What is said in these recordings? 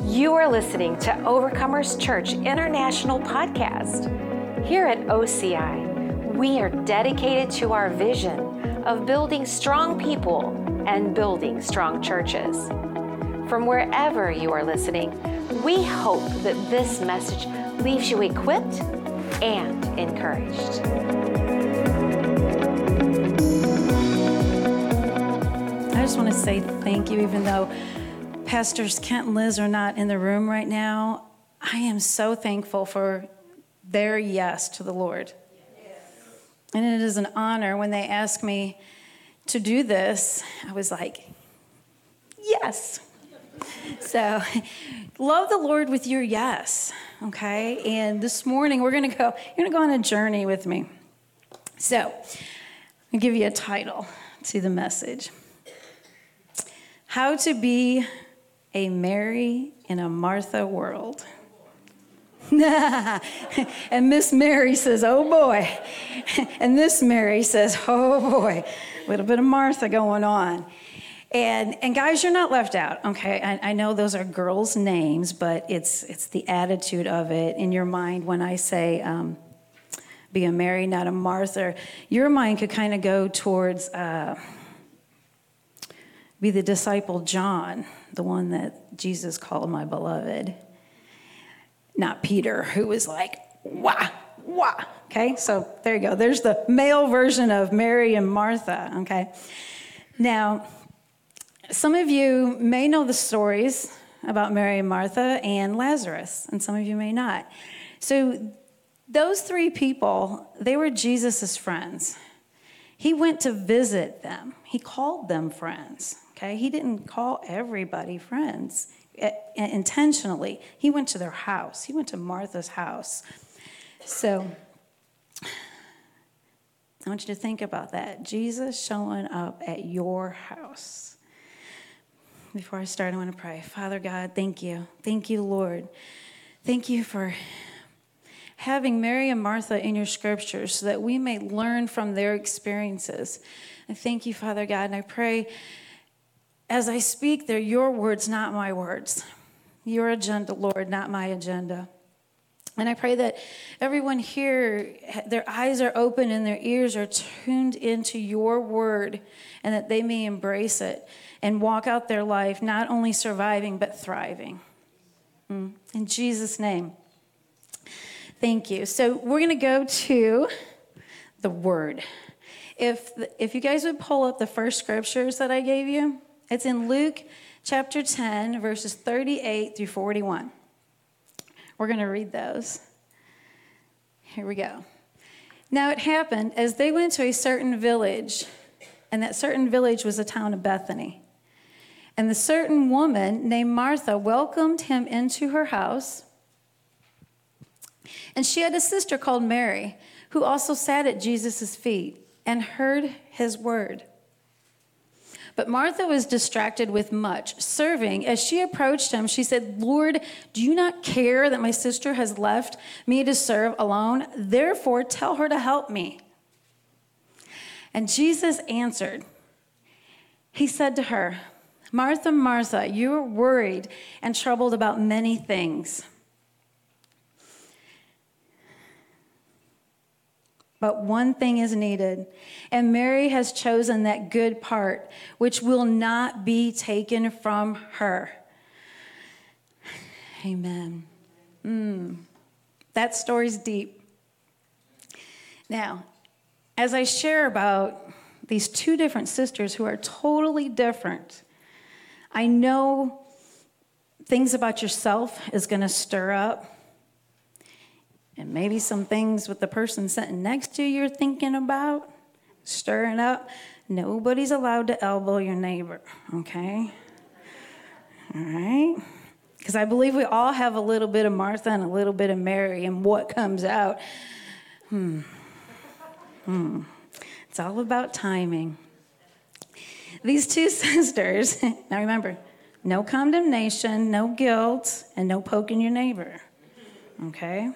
You are listening to Overcomers Church International Podcast. Here at OCI, we are dedicated to our vision of building strong people and building strong churches. From wherever you are listening, we hope that this message leaves you equipped and encouraged. I just want to say thank you, even though Pastors Kent and Liz are not in the room right now. I am so thankful for their yes to the Lord. Yes. And it is an honor when they asked me to do this. I was like, yes. So love the Lord with your yes, okay? And this morning you're going to go on a journey with me. So I'll give you a title to the message. How to be a Mary in a Martha world. And Miss Mary says, oh boy. And this Mary says, oh boy. A little bit of Martha going on. And guys, you're not left out, okay? I know those are girls' names, but it's the attitude of it in your mind when I say be a Mary, not a Martha. Your mind could kind of go towards be the disciple John, the one that Jesus called my beloved. Not Peter, who was like, wah, wah. Okay, so there you go. There's the male version of Mary and Martha, okay? Now, some of you may know the stories about Mary and Martha and Lazarus, and some of you may not. So those three people, they were Jesus' friends. He went to visit them. He called them friends. Okay, he didn't call everybody friends intentionally. He went to their house. He went to Martha's house. So I want you to think about that. Jesus showing up at your house. Before I start, I want to pray. Father God, thank you. Thank you, Lord. Thank you for having Mary and Martha in your scriptures so that we may learn from their experiences. I thank you, Father God, and I pray as I speak, they're your words, not my words. Your agenda, Lord, not my agenda. And I pray that everyone here, their eyes are open and their ears are tuned into your word, and that they may embrace it and walk out their life, not only surviving, but thriving. In Jesus' name. Thank you. So we're going to go to the word. If you guys would pull up the first scriptures that I gave you, it's in Luke chapter 10, verses 38 through 41. We're going to read those. Here we go. Now it happened as they went to a certain village, and that certain village was the town of Bethany. And the certain woman named Martha welcomed him into her house. And she had a sister called Mary, who also sat at Jesus' feet and heard his word. But Martha was distracted with much serving. As she approached him, she said, Lord, do you not care that my sister has left me to serve alone? Therefore, tell her to help me. And Jesus answered. He said to her, Martha, Martha, you are worried and troubled about many things. But one thing is needed, and Mary has chosen that good part, which will not be taken from her. Amen. That story's deep. Now, as I share about these two different sisters who are totally different, I know things about yourself is going to stir up. And maybe some things with the person sitting next to you you're thinking about, stirring up. Nobody's allowed to elbow your neighbor, okay? All right? Because I believe we all have a little bit of Martha and a little bit of Mary, and what comes out, It's all about timing. These two sisters, now remember, no condemnation, no guilt, and no poking your neighbor, okay?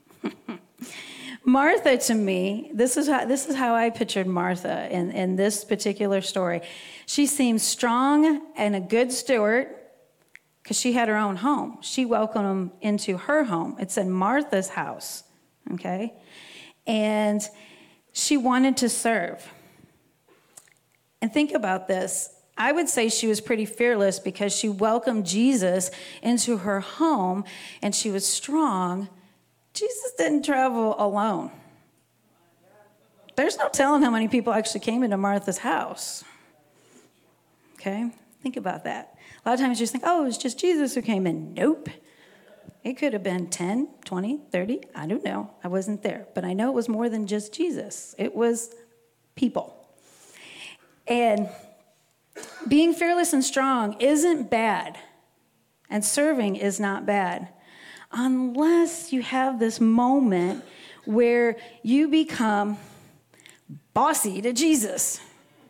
Martha, to me, this is how I pictured Martha in this particular story. She seems strong and a good steward, because she had her own home. She welcomed him into her home. It said Martha's house, okay? And she wanted to serve. And think about this. I would say she was pretty fearless because she welcomed Jesus into her home and she was strong. Jesus didn't travel alone. There's no telling how many people actually came into Martha's house. Okay? Think about that. A lot of times you just think, oh, it was just Jesus who came in. Nope. It could have been 10, 20, 30. I don't know. I wasn't there. But I know it was more than just Jesus. It was people. And being fearless and strong isn't bad. And serving is not bad. Unless you have this moment where you become bossy to Jesus.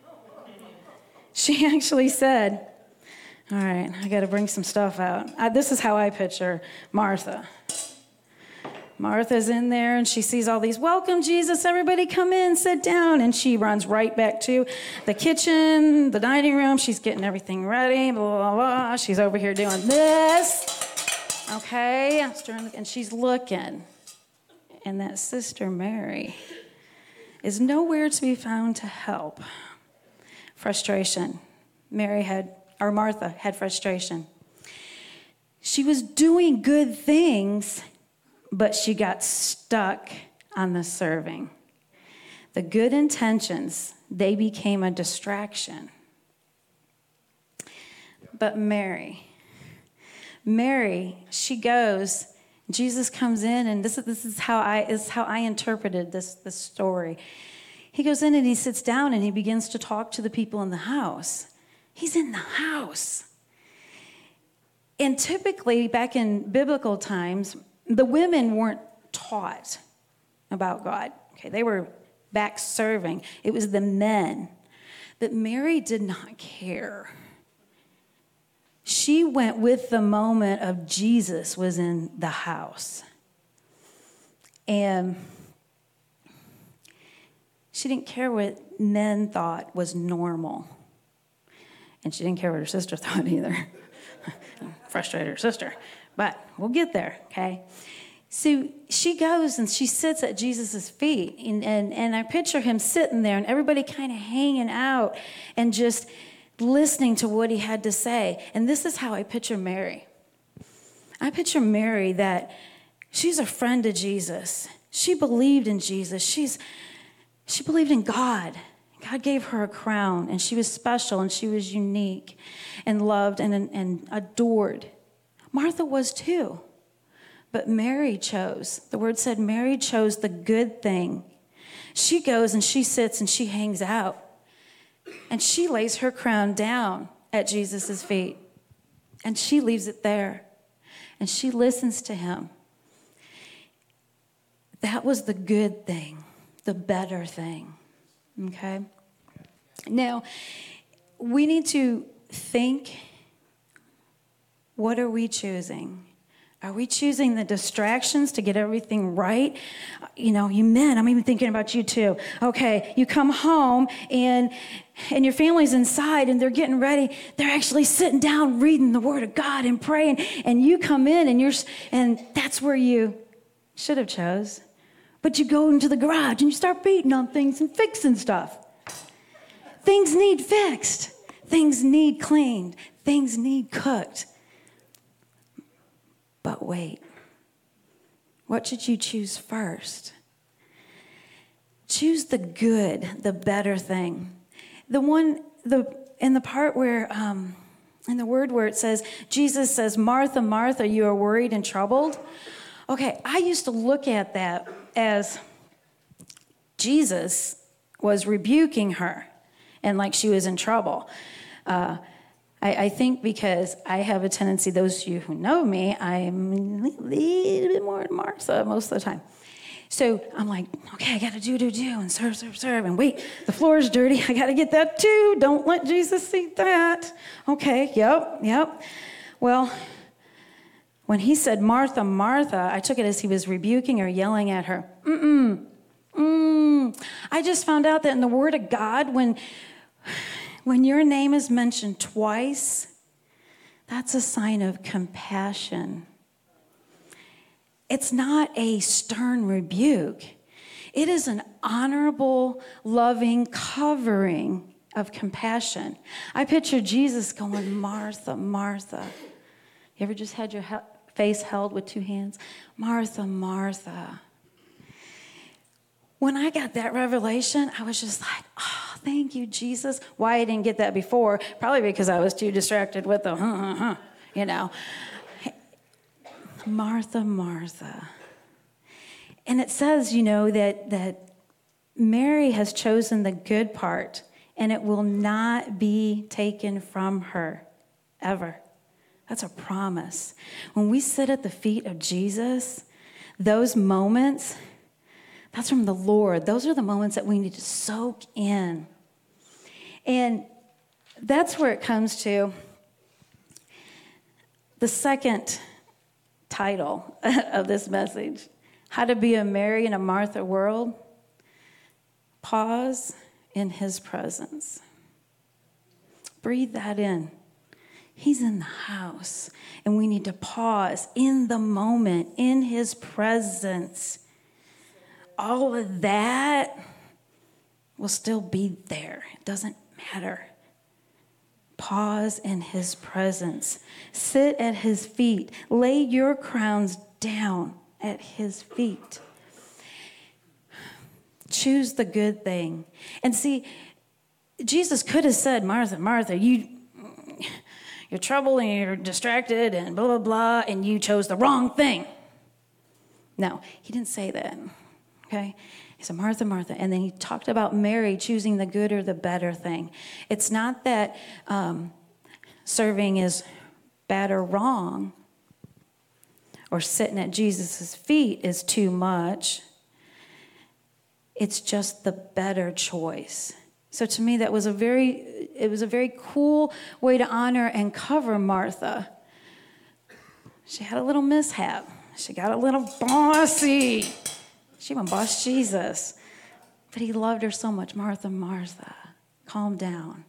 She actually said, all right, I got to bring some stuff out. This is how I picture Martha. Martha's in there, and she sees all these, welcome, Jesus, everybody come in, sit down. And she runs right back to the kitchen, the dining room. She's getting everything ready, blah, blah, blah. She's over here doing this. Okay, and she's looking. And that Sister Mary is nowhere to be found to help. Frustration. Martha had frustration. She was doing good things, but she got stuck on the serving. The good intentions, they became a distraction. But Mary, she goes, Jesus comes in, and this is how I interpreted this story. He goes in and he sits down and he begins to talk to the people in the house. He's in the house. And typically, back in biblical times, the women weren't taught about God. Okay, they were back serving. It was the men. But Mary did not care. She went with the moment of Jesus was in the house. And she didn't care what men thought was normal. And she didn't care what her sister thought either. Frustrated her sister. But we'll get there, okay? So she goes and she sits at Jesus' feet. And I picture him sitting there and everybody kind of hanging out and just listening to what he had to say. And this is how I picture Mary. I picture Mary that she's a friend of Jesus. She believed in Jesus. She believed in God. God gave her a crown, and she was special, and she was unique and loved and adored. Martha was too. But Mary chose. The word said Mary chose the good thing. She goes and she sits and she hangs out. And she lays her crown down at Jesus' feet. And she leaves it there. And she listens to him. That was the good thing, the better thing. Okay? Now, we need to think, what are we choosing? Are we choosing the distractions to get everything right? You know, you men, I'm even thinking about you too. Okay, you come home and your family's inside and they're getting ready. They're actually sitting down reading the Word of God and praying. And you come in and that's where you should have chose. But you go into the garage and you start beating on things and fixing stuff. Things need fixed. Things need cleaned. Things need cooked. But wait, what should you choose first? Choose the good, the better thing. In the part where, in the word where it says, Jesus says, Martha, Martha, you are worried and troubled. Okay, I used to look at that as Jesus was rebuking her and like she was in trouble. I think because I have a tendency, those of you who know me, I'm a little bit more Martha most of the time. So I'm like, okay, I got to do, and serve. And wait, the floor is dirty. I got to get that too. Don't let Jesus see that. Okay, yep. Well, when he said, Martha, Martha, I took it as he was rebuking or yelling at her. I just found out that in the Word of God, when your name is mentioned twice, That's a sign of compassion. It's not a stern rebuke. It is an honorable, loving covering of compassion. I picture Jesus going, Martha, Martha. You ever just had your face held with two hands? Martha, Martha. When I got that revelation, I was just like, oh, thank you, Jesus. Why I didn't get that before? Probably because I was too distracted with the, you know. Martha, Martha. And it says, you know, that Mary has chosen the good part, and it will not be taken from her, ever. That's a promise. When we sit at the feet of Jesus, those moments, that's from the Lord. Those are the moments that we need to soak in. And that's where it comes to the second title of this message, How to Be a Mary in a Martha World. Pause in his presence. Breathe that in. He's in the house, and we need to pause in the moment, in his presence. All of that will still be there. It doesn't matter. Pause in his presence. Sit at his feet. Lay your crowns down at his feet. Choose the good thing. And see, Jesus could have said, Martha, Martha, you're troubled and you're distracted and blah, blah, blah, and you chose the wrong thing. No, he didn't say that. Okay? He said, Martha, Martha. And then he talked about Mary choosing the good or the better thing. It's not that serving is bad or wrong, or sitting at Jesus' feet is too much. It's just the better choice. So to me, it was a very cool way to honor and cover Martha. She had a little mishap. She got a little bossy. She even bossed Jesus. But he loved her so much. Martha, Martha, calm down.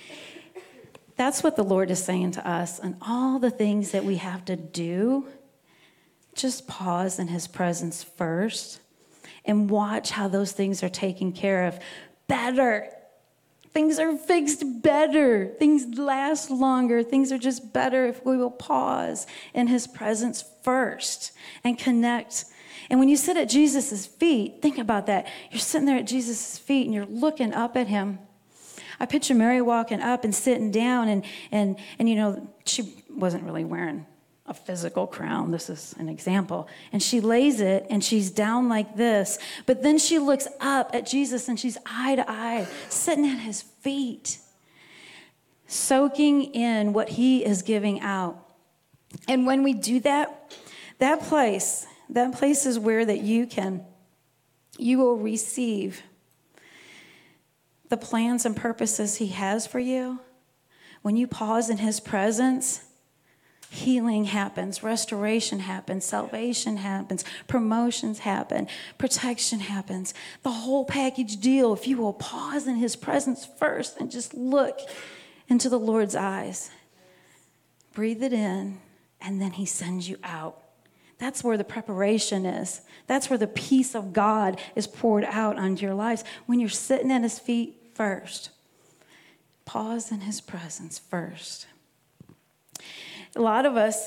That's what the Lord is saying to us. And all the things that we have to do, just pause in his presence first and watch how those things are taken care of better. Things are fixed better. Things last longer. Things are just better if we will pause in his presence first and connect. And when you sit at Jesus' feet, think about that. You're sitting there at Jesus' feet and you're looking up at him. I picture Mary walking up and sitting down and you know, she wasn't really wearing a physical crown. This is an example. And she lays it and she's down like this. But then she looks up at Jesus and she's eye to eye, sitting at his feet, soaking in what he is giving out. And when we do that, that place is where that you will receive the plans and purposes he has for you. When you pause in his presence, healing happens, restoration happens, salvation happens, promotions happen, protection happens, the whole package deal. If you will pause in his presence first and just look into the Lord's eyes, breathe it in, and then he sends you out. That's where the preparation is. That's where the peace of God is poured out onto your lives. When you're sitting at his feet first, pause in his presence first. A lot of us,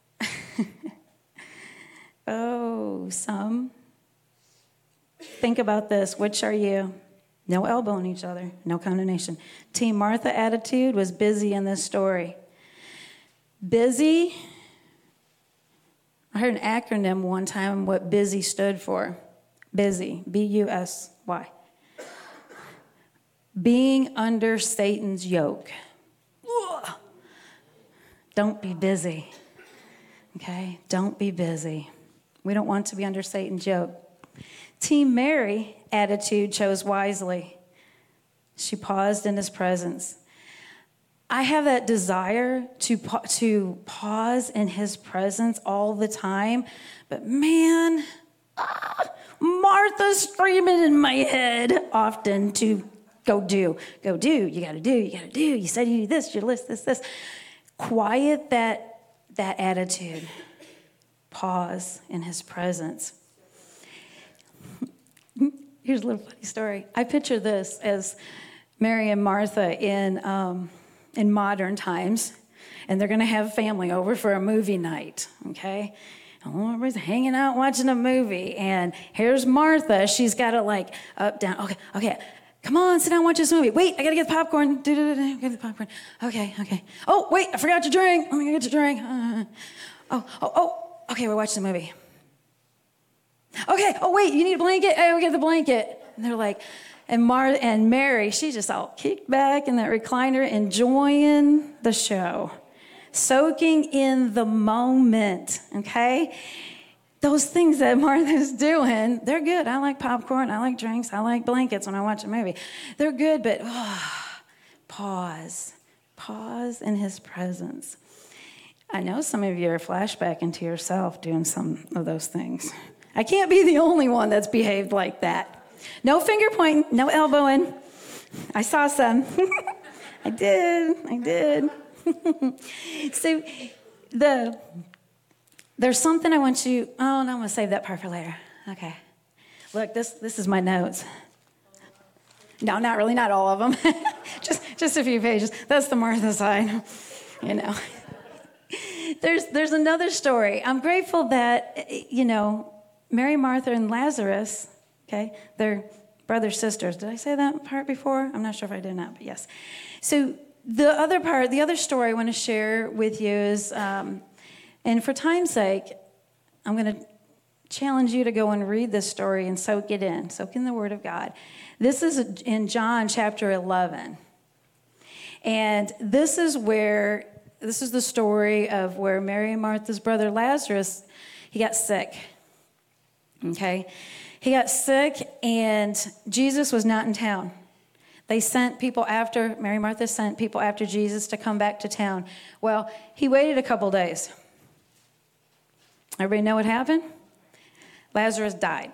some. Think about this. Which are you? No elbowing each other. No condemnation. Team Martha attitude was busy in this story. Busy. I heard an acronym one time what busy stood for. Busy. B-U-S-Y. Being under Satan's yoke. Ugh. Don't be busy. Okay? Don't be busy. We don't want to be under Satan's yoke. Team Mary attitude chose wisely. She paused in his presence. I have that desire to pause in his presence all the time. But man, Martha's screaming in my head often to go do. You got to do. You said you do this, you list this. quiet that attitude. Pause in his presence. Here's a little funny story. I picture this as Mary and Martha in modern times, and they're going to have family over for a movie night, okay? Everybody's hanging out watching a movie, and here's Martha. She's got it like up, down. Okay. Come on, sit down, watch this movie. Wait, I got to get the popcorn. Get the popcorn. Okay. Oh, wait, I forgot your drink. Let me get your drink. Okay, we're watching the movie. Okay, oh, wait, you need a blanket? Hey, we get the blanket. And they're like, and Mary, she's just all kicked back in that recliner, enjoying the show, soaking in the moment, okay? Those things that Martha's doing, they're good. I like popcorn, I like drinks, I like blankets when I watch a movie. They're good, but pause in his presence. I know some of you are flashbacking to yourself doing some of those things. I can't be the only one that's behaved like that. No finger pointing, no elbowing. I saw some. I did. So there's something I want you, no, I'm going to save that part for later. Okay. Look, this is my notes. No, not really, not all of them. just a few pages. That's the Martha side, you know. There's another story. I'm grateful that, Mary, Martha, and Lazarus, okay, they're brothers, sisters. Did I say that part before? I'm not sure if I did or not, but yes. So the other story I want to share with you is, and for time's sake, I'm going to challenge you to go and read this story and soak in the Word of God. This is in John chapter 11. And this is the story of where Mary and Martha's brother Lazarus, he got sick. Okay? He got sick, and Jesus was not in town. Mary and Martha sent people after Jesus to come back to town. Well, he waited a couple days. Everybody know what happened? Lazarus died.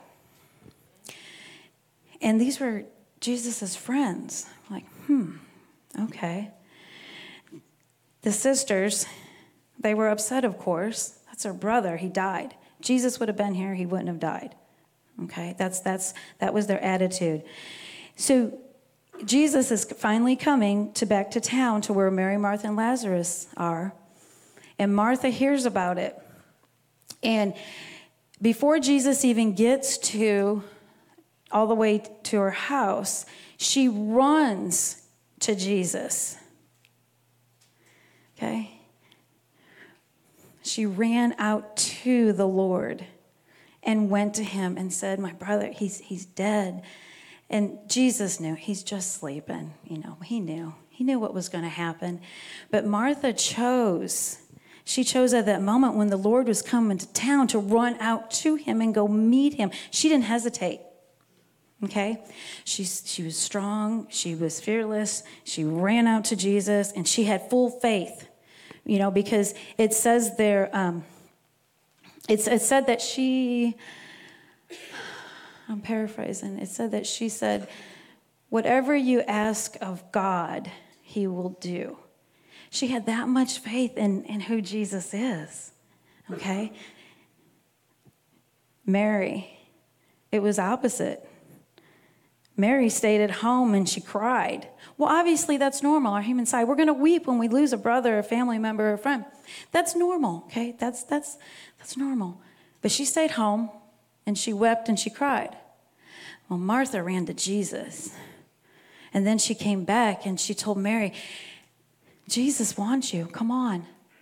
And these were Jesus' friends. Like, okay. The sisters, they were upset, of course. That's her brother. He died. Jesus would have been here. He wouldn't have died. Okay, that was their attitude. So Jesus is finally coming back to town to where Mary, Martha, and Lazarus are. And Martha hears about it. And before Jesus even gets all the way to her house, she runs to Jesus. Okay? She ran out to the Lord and went to him and said, my brother, he's dead. And Jesus knew, he's just sleeping. He knew what was going to happen. But Martha chose at that moment when the Lord was coming to town to run out to him and go meet him. She didn't hesitate. Okay? She was strong. She was fearless. She ran out to Jesus, and she had full faith. Because it says there, it said that I'm paraphrasing. It said that she said, whatever you ask of God, he will do. She had that much faith in who Jesus is. Okay? Mary, it was opposite. Mary stayed at home and she cried. Well, obviously that's normal, our human side. We're going to weep when we lose a brother, a family member, or a friend. That's normal, okay? That's normal. But she stayed home and she wept and she cried. Well, Martha ran to Jesus. And then she came back and she told Mary, Jesus wants you. Come on.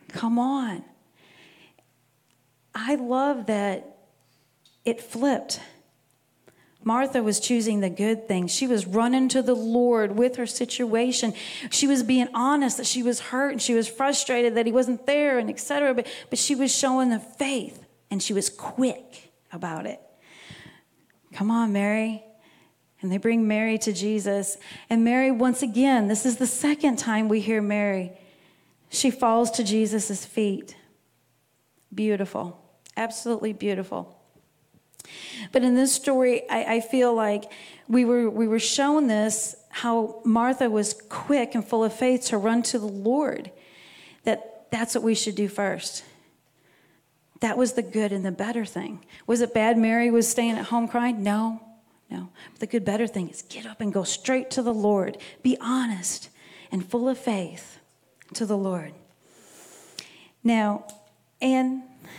I love that it flipped. Martha was choosing the good thing. She was running to the Lord with her situation. She was being honest that she was hurt and she was frustrated that he wasn't there and etc. But she was showing the faith and she was quick about it. Come on, Mary. And they bring Mary to Jesus. And Mary, once again, this is the second time we hear Mary. She falls to Jesus' feet. Beautiful. Absolutely beautiful. But in this story, I feel like we were shown this, how Martha was quick and full of faith to run to the Lord. That that's what we should do first. That was the good and the better thing. Was it bad Mary was staying at home crying? No. But the good, better thing is get up and go straight to the Lord. Be honest and full of faith to the Lord. Now, and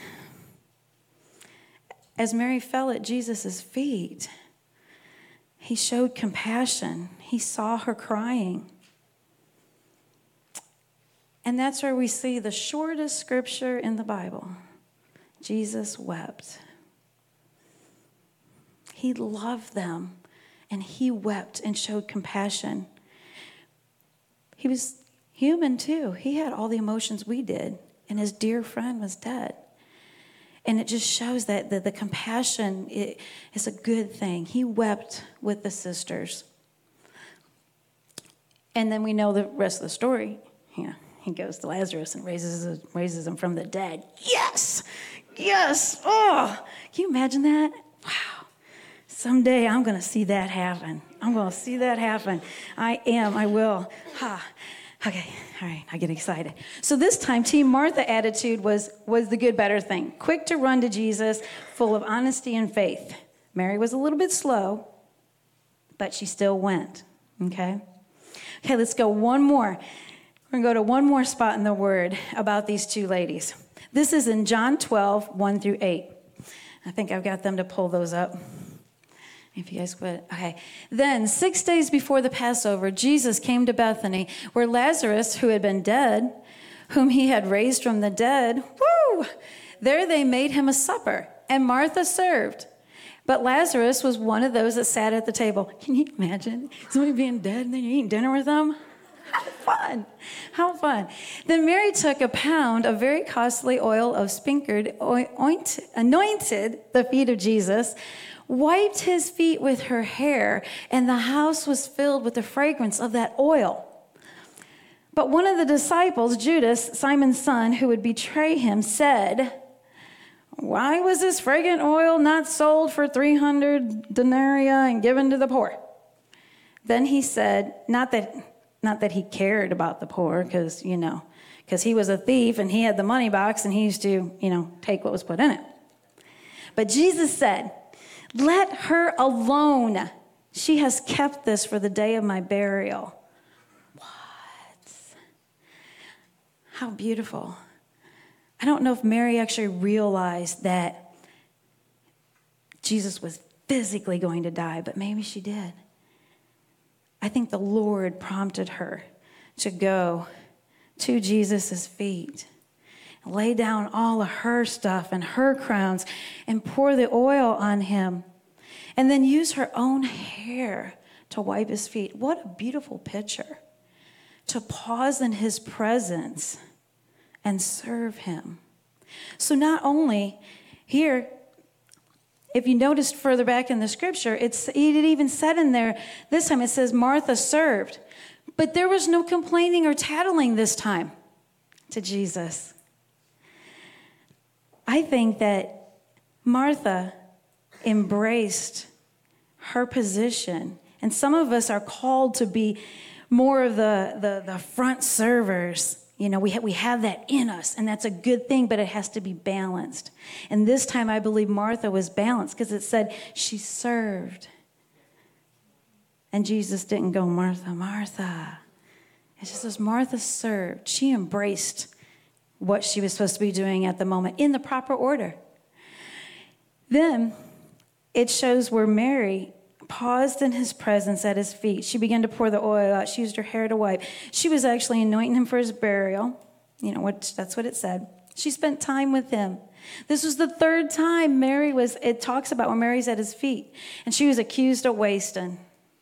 as Mary fell at Jesus' feet, he showed compassion. He saw her crying. And that's where we see the shortest scripture in the Bible. Jesus wept. He loved them, and he wept and showed compassion. He was human too. He had all the emotions we did, and his dear friend was dead. And it just shows that the compassion is a good thing. He wept with the sisters. And then we know the rest of the story. Yeah, he goes to Lazarus and raises him from the dead. Yes! Oh, can you imagine that? Wow. Someday I'm going to see that happen. I will. Okay, all right, I get excited. So this time, Team Martha attitude was the good, better thing. Quick to run to Jesus, full of honesty and faith. Mary was a little bit slow, but she still went, okay? Okay, let's go one more. We're going to go to one more spot in the Word about these two ladies. This is in John 12, 1 through 8. I think I've got them to pull those up. If you guys would. Okay. Then, 6 days before the Passover, Jesus came to Bethany, where Lazarus, who had been dead, whom he had raised from the dead, there they made him a supper, and Martha served. But Lazarus was one of those that sat at the table. Can you imagine somebody being dead and then you're eating dinner with them? How fun. Then Mary took a pound of very costly oil of spikenard, anointed the feet of Jesus, wiped his feet with her hair, and the house was filled with the fragrance of that oil. But one of the disciples, Judas, Simon's son, who would betray him, said, "Why was this fragrant oil not sold for 300 denarii and given to the poor?" Then he said, not that he cared about the poor, because he was a thief and he had the money box and he used to, take what was put in it. But Jesus said, "Let her alone. She has kept this for the day of my burial." What? How beautiful. I don't know if Mary actually realized that Jesus was physically going to die, but maybe she did. I think the Lord prompted her to go to Jesus' feet, lay down all of her stuff and her crowns and pour the oil on him, and then use her own hair to wipe his feet. What a beautiful picture. To pause in his presence and serve him. So not only here, if you noticed further back in the scripture, it even said in there, this time it says Martha served. But there was no complaining or tattling this time to Jesus. I think that Martha embraced her position. And some of us are called to be more of the front servers. We have that in us, and that's a good thing, but it has to be balanced. And this time I believe Martha was balanced because it said she served. And Jesus didn't go, "Martha, Martha." It just says Martha served. She embraced what she was supposed to be doing at the moment in the proper order. Then it shows where Mary paused in his presence at his feet. She began to pour the oil out. She used her hair to wipe. She was actually anointing him for his burial. That's what it said. She spent time with him. This was the third time it talks about when Mary's at his feet. And she was accused of wasting.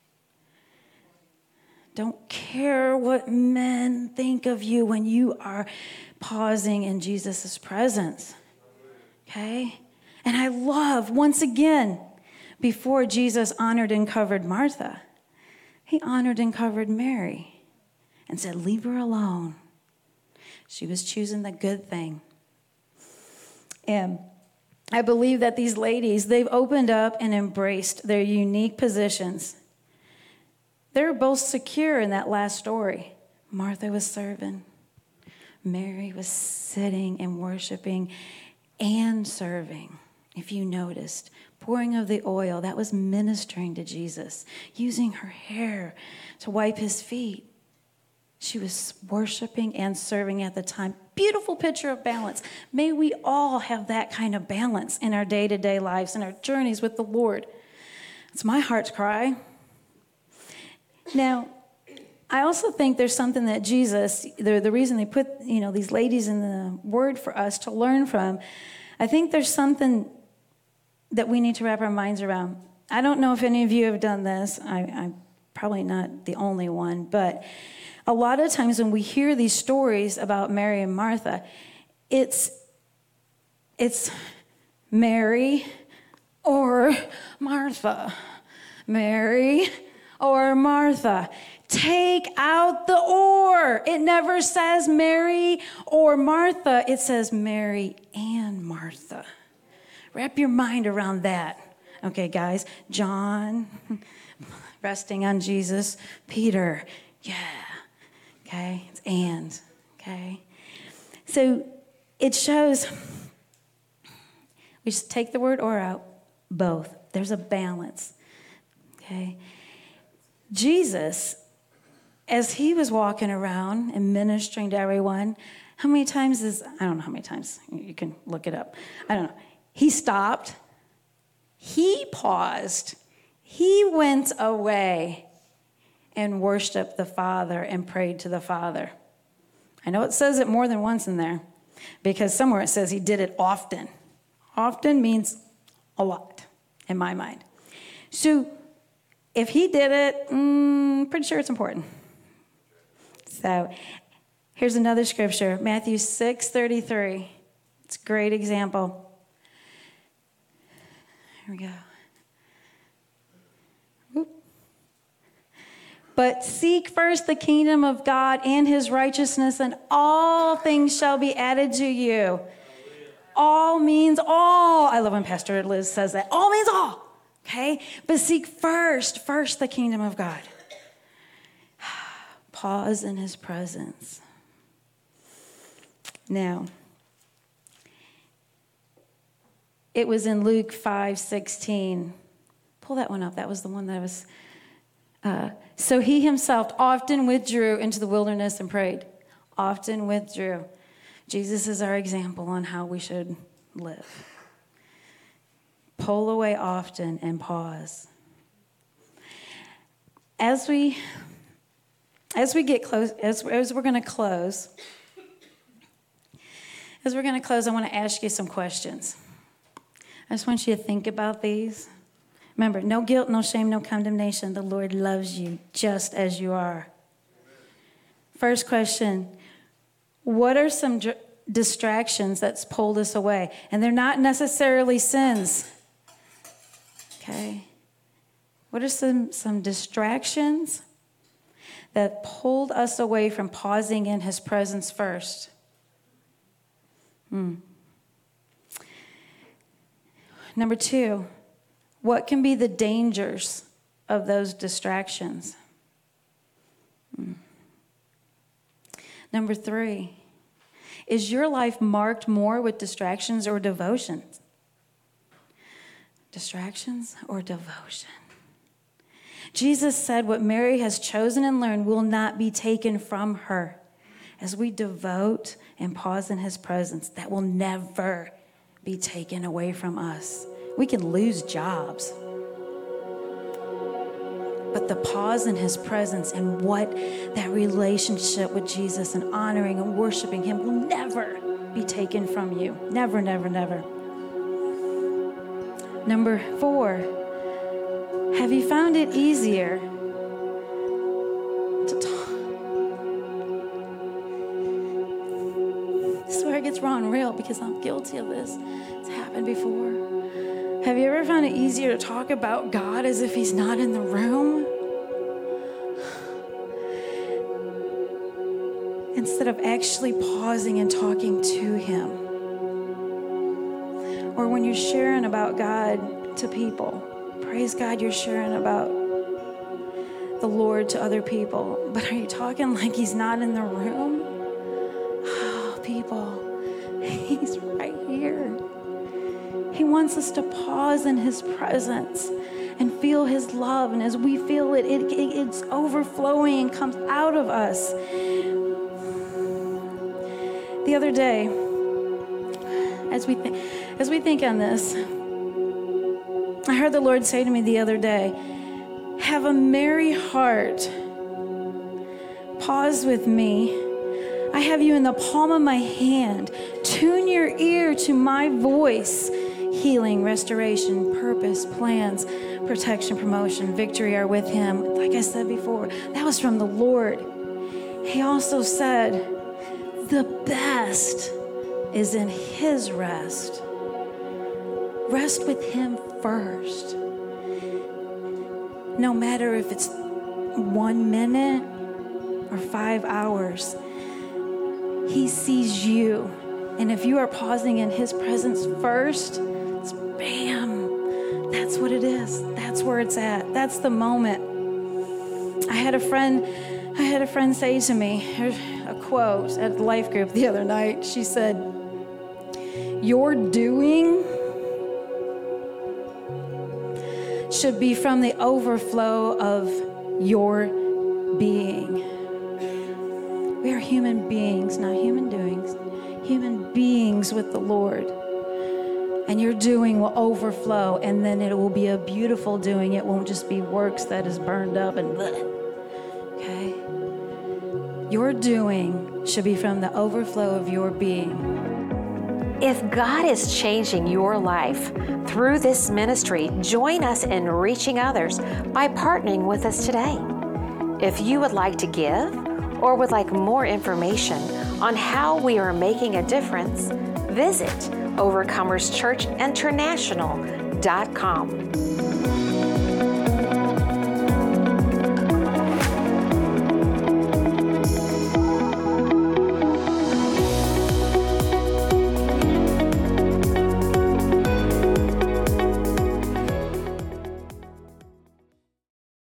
Don't care what men think of you when you are pausing in Jesus' presence. Okay? And I love, once again, before Jesus honored and covered Martha, he honored and covered Mary and said, "Leave her alone." She was choosing the good thing. And I believe that these ladies, they've opened up and embraced their unique positions. They were both secure in that last story. Martha was serving. Mary was sitting and worshiping and serving. If you noticed, pouring of the oil, that was ministering to Jesus, using her hair to wipe his feet. She was worshiping and serving at the time. Beautiful picture of balance. May we all have that kind of balance in our day-to-day lives, in our journeys with the Lord. It's my heart's cry. Now, I also think there's something that Jesus, the reason they put, these ladies in the Word for us to learn from, I think there's something that we need to wrap our minds around. I don't know if any of you have done this. I'm probably not the only one, but a lot of times when we hear these stories about Mary and Martha, it's Mary or Martha. Mary or Martha. Take out the or. It never says Mary or Martha. It says Mary and Martha. Wrap your mind around that. Okay, guys. John, resting on Jesus. Peter, yeah. Okay, it's and. Okay. So it shows, we just take the word or out, both. There's a balance. Okay. Jesus, as he was walking around and ministering to everyone, how many times I don't know how many times, you can look it up. I don't know. He stopped, he paused, he went away and worshiped the Father and prayed to the Father. I know it says it more than once in there because somewhere it says he did it often. Often means a lot in my mind. So if he did it, pretty sure it's important. So here's another scripture, Matthew 6:33. It's a great example. Here we go. Whoop. But seek first the kingdom of God and his righteousness, and all things shall be added to you. All means all. I love when Pastor Liz says that. All means all. Okay? But seek first the kingdom of God. Pause in his presence. Now, it was in Luke 5:16. Pull that one up. That was the one that was... So he himself often withdrew into the wilderness and prayed. Often withdrew. Jesus is our example on how we should live. Pull away often and pause. As we get close, as we're going to close, I want to ask you some questions. I just want you to think about these. Remember, no guilt, no shame, no condemnation. The Lord loves you just as you are. First question, what are some distractions that's pulled us away? And they're not necessarily sins. Okay? What are some distractions that pulled us away from pausing in his presence first? Number 2, what can be the dangers of those distractions? Number 3, is your life marked more with distractions or devotions? Distractions or devotion? Jesus said what Mary has chosen and learned will not be taken from her. As we devote and pause in his presence, that will never be taken away from us. We can lose jobs. But the pause in his presence and what that relationship with Jesus and honoring and worshiping him will never be taken from you. Never, never, never. Number 4, have you found it easier to talk? This is where it gets raw and real because I'm guilty of this. It's happened before. Have you ever found it easier to talk about God as if he's not in the room? Instead of actually pausing and talking to him. Or when you're sharing about God to people, praise God, you're sharing about the Lord to other people. But are you talking like he's not in the room? people. He's right here. He wants us to pause in His presence and feel His love. And as we feel it, it's overflowing and comes out of us. The other day, as we think on this, I heard the Lord say to me the other day, have a merry heart. Pause with me. I have you in the palm of my hand. Tune your ear to my voice. Healing, restoration, purpose, plans, protection, promotion, victory are with Him. Like I said before, that was from the Lord. He also said, the best is in His rest. Rest with Him first. No matter if it's 1 minute or 5 hours, He sees you. And if you are pausing in His presence first, it's bam. That's what it is. That's where it's at. That's the moment. I had a friend say to me, a quote at the life group the other night. She said, your doing should be from the overflow of your being. We are human beings, not human doings. Human beings with the Lord. And your doing will overflow, and then it will be a beautiful doing. It won't just be works that is burned up and bleh. Okay? Your doing should be from the overflow of your being. If God is changing your life through this ministry, join us in reaching others by partnering with us today. If you would like to give or would like more information on how we are making a difference, visit OvercomersChurchInternational.com.